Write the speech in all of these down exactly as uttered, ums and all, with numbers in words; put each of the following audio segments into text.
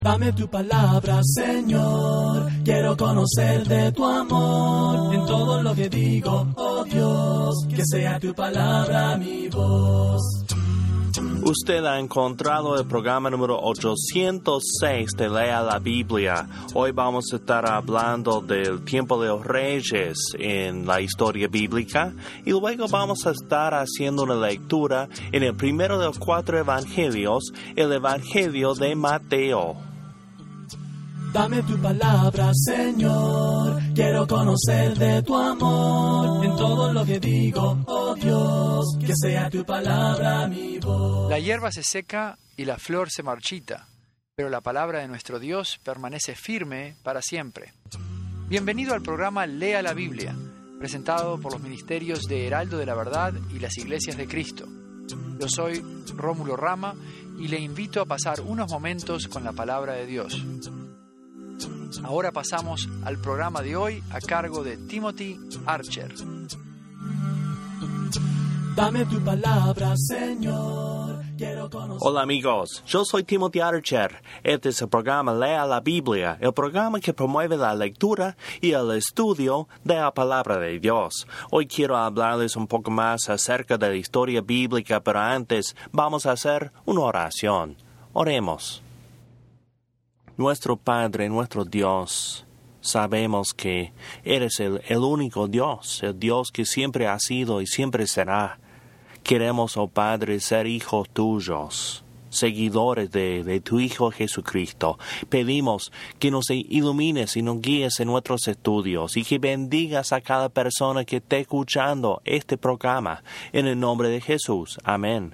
Dame tu palabra, Señor, quiero conocer de tu amor, en todo lo que digo, oh Dios, que sea tu palabra mi voz. Usted ha encontrado el programa número ochocientos seis de Lea la Biblia. Hoy vamos a estar hablando del tiempo de los reyes en la historia bíblica y luego vamos a estar haciendo una lectura en el primero de los cuatro evangelios, el Evangelio de Mateo. Dame tu palabra, Señor, quiero conocer de tu amor, en todo lo que digo, oh Dios, que sea tu palabra mi voz. La hierba se seca y la flor se marchita, pero la palabra de nuestro Dios permanece firme para siempre. Bienvenido al programa Lea la Biblia, presentado por los ministerios de Heraldo de la Verdad y las Iglesias de Cristo. Yo soy Rómulo Rama y le invito a pasar unos momentos con la palabra de Dios. Ahora pasamos al programa de hoy a cargo de Timothy Archer. Dame tu palabra, Señor, quiero conocer... Hola amigos, yo soy Timothy Archer. Este es el programa Lea la Biblia, el programa que promueve la lectura y el estudio de la palabra de Dios. Hoy quiero hablarles un poco más acerca de la historia bíblica, pero antes vamos a hacer una oración. Oremos. Nuestro Padre, nuestro Dios, sabemos que eres el, el único Dios, el Dios que siempre ha sido y siempre será. Queremos, oh Padre, ser hijos tuyos, seguidores de, de tu Hijo Jesucristo. Pedimos que nos ilumines y nos guíes en nuestros estudios y que bendigas a cada persona que esté escuchando este programa. En el nombre de Jesús. Amén.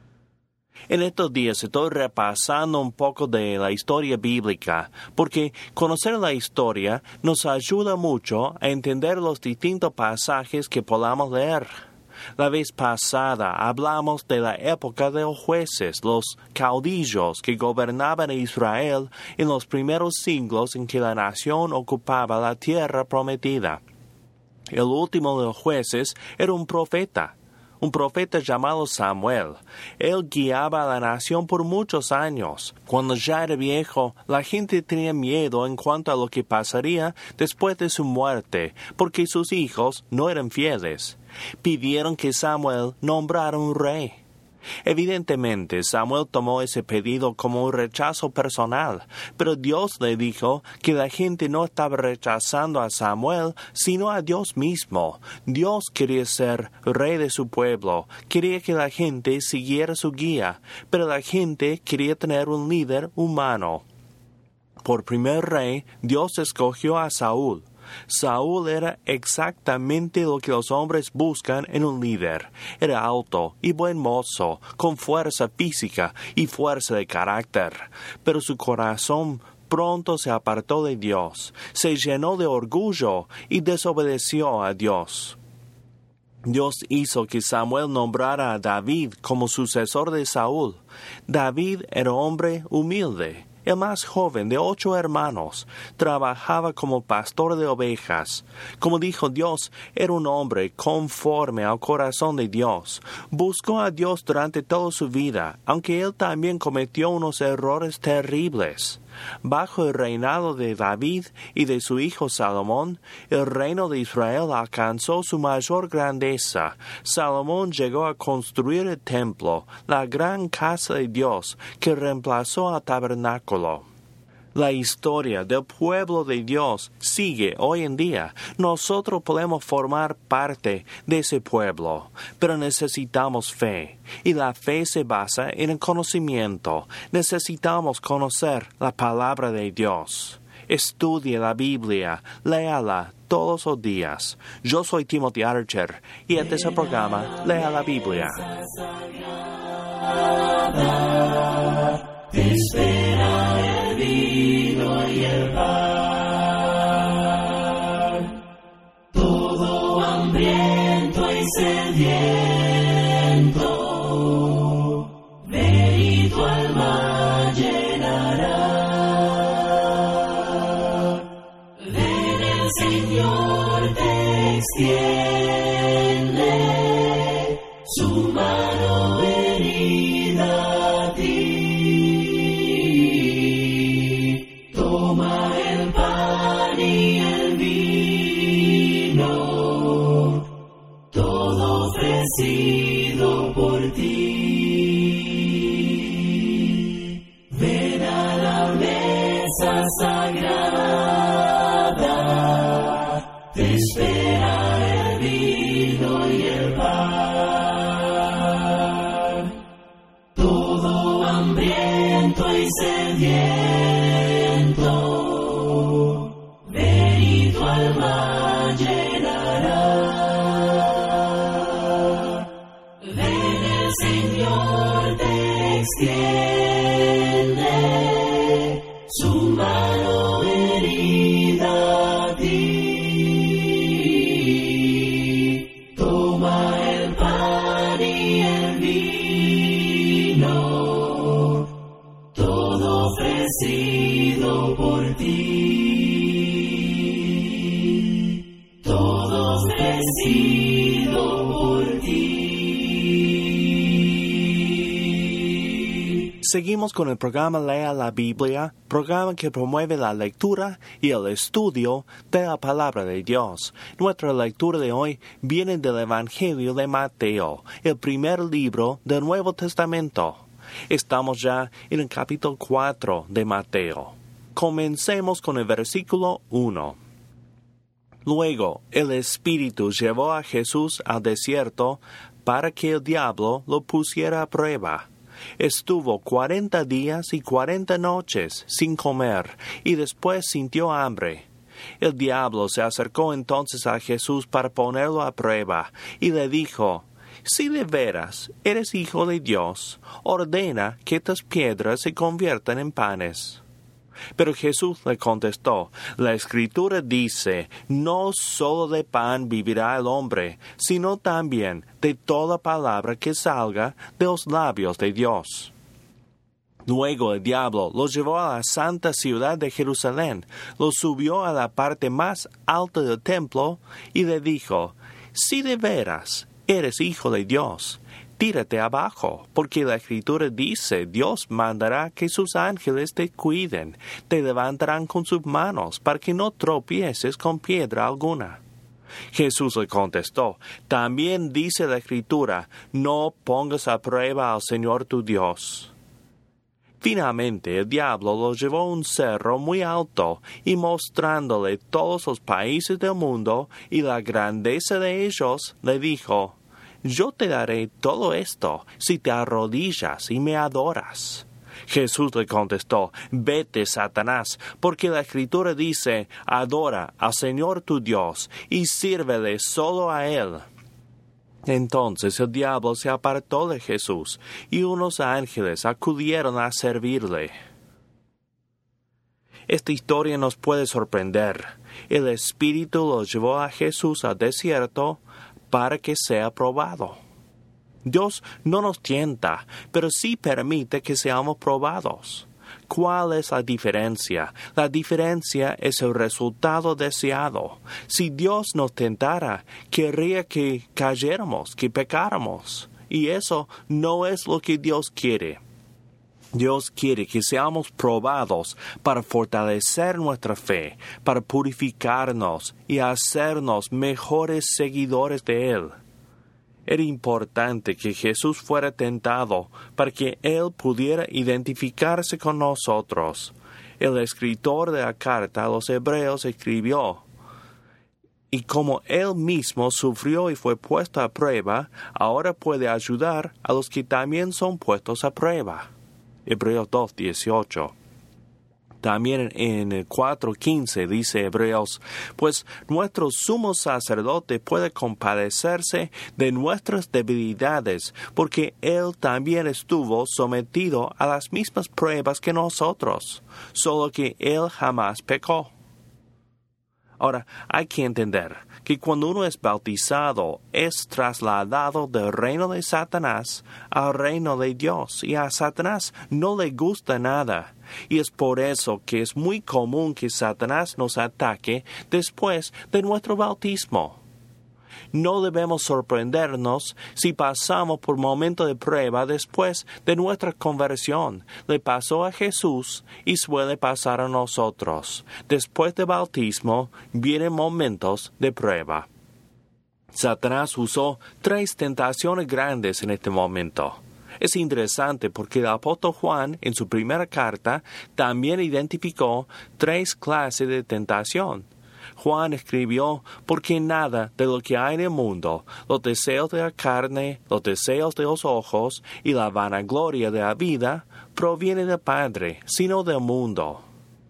En estos días estoy repasando un poco de la historia bíblica, porque conocer la historia nos ayuda mucho a entender los distintos pasajes que podamos leer. La vez pasada hablamos de la época de los jueces, los caudillos que gobernaban a Israel en los primeros siglos en que la nación ocupaba la tierra prometida. El último de los jueces era un profeta. Un profeta llamado Samuel. Él guiaba a la nación por muchos años. Cuando ya era viejo, la gente tenía miedo en cuanto a lo que pasaría después de su muerte, porque sus hijos no eran fieles. Pidieron que Samuel nombrara un rey. Evidentemente, Samuel tomó ese pedido como un rechazo personal, pero Dios le dijo que la gente no estaba rechazando a Samuel, sino a Dios mismo. Dios quería ser rey de su pueblo, quería que la gente siguiera su guía, pero la gente quería tener un líder humano. Por primer rey, Dios escogió a Saúl. Saúl era exactamente lo que los hombres buscan en un líder. Era alto y buen mozo, con fuerza física y fuerza de carácter. Pero su corazón pronto se apartó de Dios, se llenó de orgullo y desobedeció a Dios. Dios hizo que Samuel nombrara a David como sucesor de Saúl. David era hombre humilde. El más joven de ocho hermanos, trabajaba como pastor de ovejas. Como dijo Dios, era un hombre conforme al corazón de Dios. Buscó a Dios durante toda su vida, aunque él también cometió unos errores terribles. Bajo el reinado de David y de su hijo Salomón, el reino de Israel alcanzó su mayor grandeza. Salomón llegó a construir el templo, la gran casa de Dios, que reemplazó al tabernáculo. La historia del pueblo de Dios sigue hoy en día. Nosotros podemos formar parte de ese pueblo, pero necesitamos fe, y la fe se basa en el conocimiento. Necesitamos conocer la palabra de Dios. Estudie la Biblia, léala todos los días. Yo soy Timothy Archer, y este es el programa Lea la Biblia. Espera el vino y el pan, todo hambriento y sediento, ven y tu alma llenará. Ven, el Señor te extiende su mano herida a ti. Toma el pan y el vino, todo ofrecido por ti. Ven a la mesa sagrada, te espera el vino y el pan. Todo hambriento y sediento, ven y tu alma llenará. Ven, el Señor te extiende su mano herida a ti. Toma el pan y el vino, todo ofrecido por ti. Todo ofrecido por ti. Seguimos con el programa Lea la Biblia, programa que promueve la lectura y el estudio de la palabra de Dios. Nuestra lectura de hoy viene del Evangelio de Mateo, el primer libro del Nuevo Testamento. Estamos ya en el capítulo cuatro de Mateo. Comencemos con el versículo uno. Luego el Espíritu llevó a Jesús al desierto para que el diablo lo pusiera a prueba. Estuvo cuarenta días y cuarenta noches sin comer, y después sintió hambre. El diablo se acercó entonces a Jesús para ponerlo a prueba, y le dijo: Si de veras eres hijo de Dios, ordena que estas piedras se conviertan en panes. Pero Jesús le contestó: La Escritura dice, no solo de pan vivirá el hombre, sino también de toda palabra que salga de los labios de Dios. Luego el diablo lo llevó a la santa ciudad de Jerusalén, lo subió a la parte más alta del templo y le dijo: Si de veras eres hijo de Dios, tírate abajo, porque la Escritura dice, Dios mandará que sus ángeles te cuiden, te levantarán con sus manos, para que no tropieces con piedra alguna. Jesús le contestó: También dice la Escritura, no pongas a prueba al Señor tu Dios. Finalmente el diablo lo llevó a un cerro muy alto, y mostrándole todos los países del mundo y la grandeza de ellos, le dijo: Yo te daré todo esto si te arrodillas y me adoras. Jesús le contestó: Vete, Satanás, porque la Escritura dice, adora al Señor tu Dios y sírvele solo a Él. Entonces el diablo se apartó de Jesús, y unos ángeles acudieron a servirle. Esta historia nos puede sorprender. El Espíritu lo llevó a Jesús al desierto para que sea probado. Dios no nos tienta, pero sí permite que seamos probados. ¿Cuál es la diferencia? La diferencia es el resultado deseado. Si Dios nos tentara, querría que cayéramos, que pecáramos. Y eso no es lo que Dios quiere. Dios quiere que seamos probados para fortalecer nuestra fe, para purificarnos y hacernos mejores seguidores de Él. Era importante que Jesús fuera tentado para que Él pudiera identificarse con nosotros. El escritor de la carta a los Hebreos escribió: Y como Él mismo sufrió y fue puesto a prueba, ahora puede ayudar a los que también son puestos a prueba. Hebreos dos dieciocho. También en el cuatro quince dice Hebreos: Pues nuestro sumo sacerdote puede compadecerse de nuestras debilidades, porque Él también estuvo sometido a las mismas pruebas que nosotros, solo que Él jamás pecó. Ahora, hay que entender que cuando uno es bautizado, es trasladado del reino de Satanás al reino de Dios, y a Satanás no le gusta nada. Y es por eso que es muy común que Satanás nos ataque después de nuestro bautismo. No debemos sorprendernos si pasamos por momentos de prueba después de nuestra conversión. Le pasó a Jesús y suele pasar a nosotros. Después del bautismo vienen momentos de prueba. Satanás usó tres tentaciones grandes en este momento. Es interesante porque el apóstol Juan, en su primera carta, también identificó tres clases de tentación. Juan escribió, porque nada de lo que hay en el mundo, los deseos de la carne, los deseos de los ojos y la vanagloria de la vida, proviene del Padre, sino del mundo.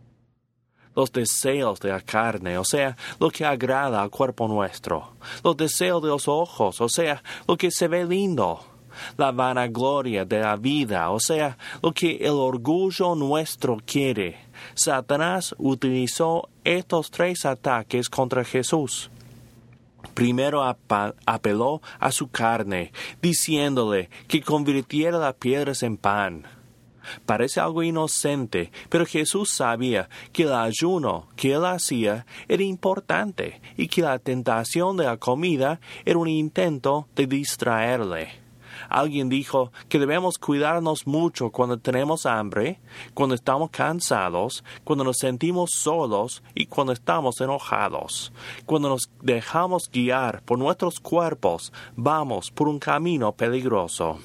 Los deseos de la carne, o sea, lo que agrada al cuerpo nuestro. Los deseos de los ojos, o sea, lo que se ve lindo. La vanagloria de la vida, o sea, lo que el orgullo nuestro quiere. Satanás utilizó estos tres ataques contra Jesús. Primero apeló a su carne, diciéndole que convirtiera las piedras en pan. Parece algo inocente, pero Jesús sabía que el ayuno que él hacía era importante y que la tentación de la comida era un intento de distraerle. Alguien dijo que debemos cuidarnos mucho cuando tenemos hambre, cuando estamos cansados, cuando nos sentimos solos y cuando estamos enojados. Cuando nos dejamos guiar por nuestros cuerpos, vamos por un camino peligroso.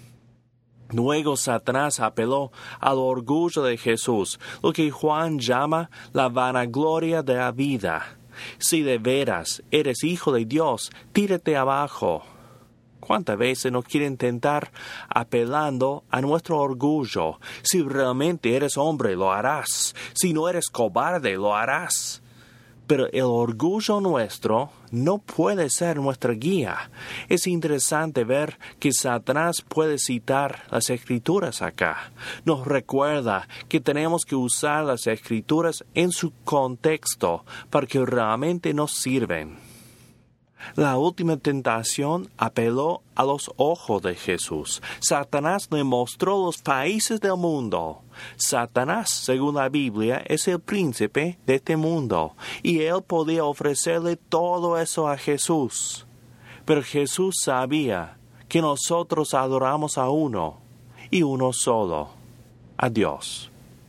Luego Satanás apeló al orgullo de Jesús, lo que Juan llama la vanagloria de la vida. Si de veras eres hijo de Dios, tírate abajo. ¿Cuántas veces nos quieren tentar apelando a nuestro orgullo? Si realmente eres hombre, lo harás. Si no eres cobarde, lo harás. Pero el orgullo nuestro no puede ser nuestra guía. Es interesante ver que Satanás puede citar las Escrituras acá. Nos recuerda que tenemos que usar las Escrituras en su contexto para que realmente nos sirven. La última tentación apeló a los ojos de Jesús. Satanás le mostró los países del mundo. Satanás, según la Biblia, es el príncipe de este mundo, y él podía ofrecerle todo eso a Jesús. Pero Jesús sabía que nosotros adoramos a uno, y uno solo, a Dios.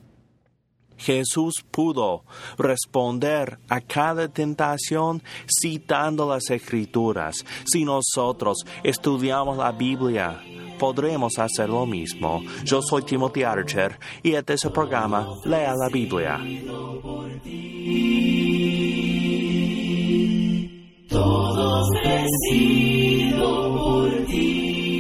Jesús pudo responder a cada tentación citando las Escrituras. Si nosotros estudiamos la Biblia, podremos hacer lo mismo. Yo soy Timothy Archer y este es el programa Lea la Biblia. Todos vencido por ti.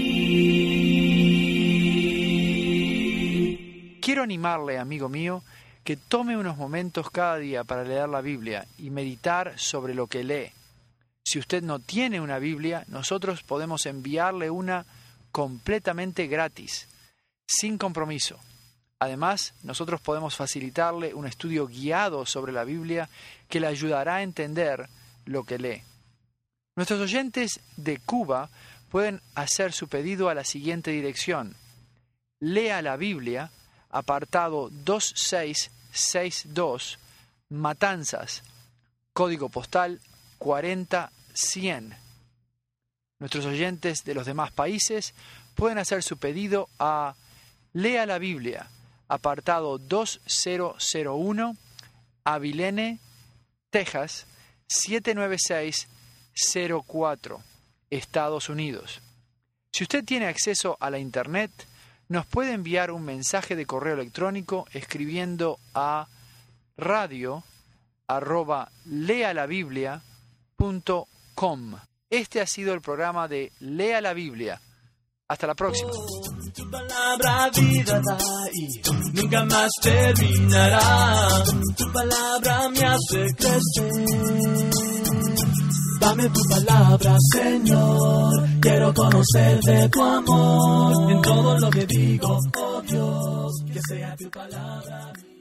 Quiero animarle, amigo mío, que tome unos momentos cada día para leer la Biblia y meditar sobre lo que lee. Si usted no tiene una Biblia, nosotros podemos enviarle una completamente gratis, sin compromiso. Además, nosotros podemos facilitarle un estudio guiado sobre la Biblia que le ayudará a entender lo que lee. Nuestros oyentes de Cuba pueden hacer su pedido a la siguiente dirección: Lea la Biblia, apartado dos seis seis dos, Matanzas, código postal cuarenta cien. Nuestros oyentes de los demás países pueden hacer su pedido a Lea la Biblia, apartado dos cero cero uno, Abilene, Texas, siete nueve seis cero cuatro, Estados Unidos. Si usted tiene acceso a la Internet, nos puede enviar un mensaje de correo electrónico escribiendo a radio arroba lealabiblia punto com. Este ha sido el programa de Lea la Biblia. Hasta la próxima. Tu palabra vida da y nunca más terminará. Tu palabra me hace crecer. Dame tu palabra, Señor. Quiero conocer de tu amor. En todo lo que digo, oh Dios, que sea tu palabra.